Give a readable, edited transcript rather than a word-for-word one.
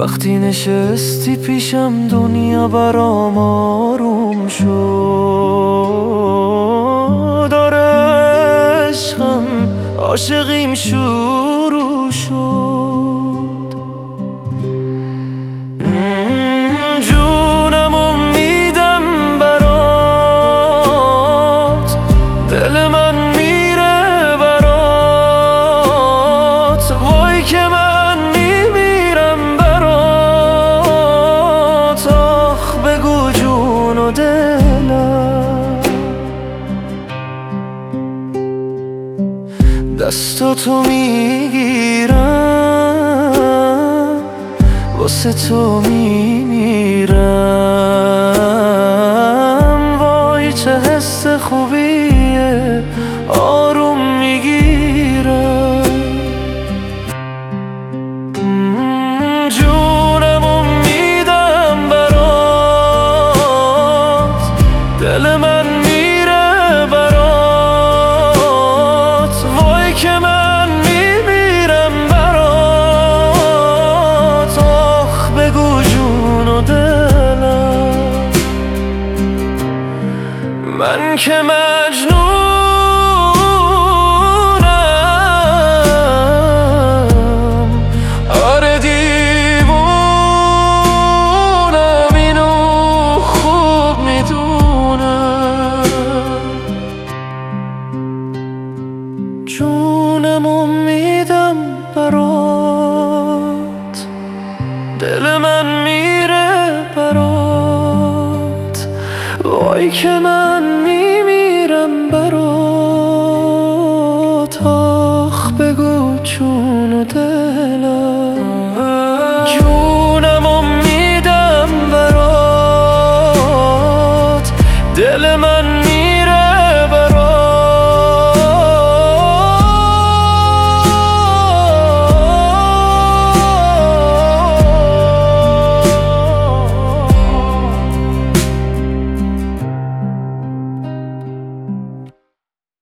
وقتی نشستی پیشم دنیا برام آروم شد. آره عشقم عاشقیم شروع شد. جونمو میدم برات، دل من میره برات. وای که من میمیرم برات. آخ بگو جون و دلم، دستاتو میگیرم واسه تو میمیرم. وای چه حس خوبیه آروم میگیرم. جونمو میدم برات، دل من میره برات. وای که من میمیرم برات. آخ بگو جون و دلم، من که مجنونم. آره دیوونم، اینو خوب میدونم. جونمو میدم برات، دل من میره برات. وای که من میمیرم برات. آخ بگو جون و دلم، جونمو میدم برات. دل من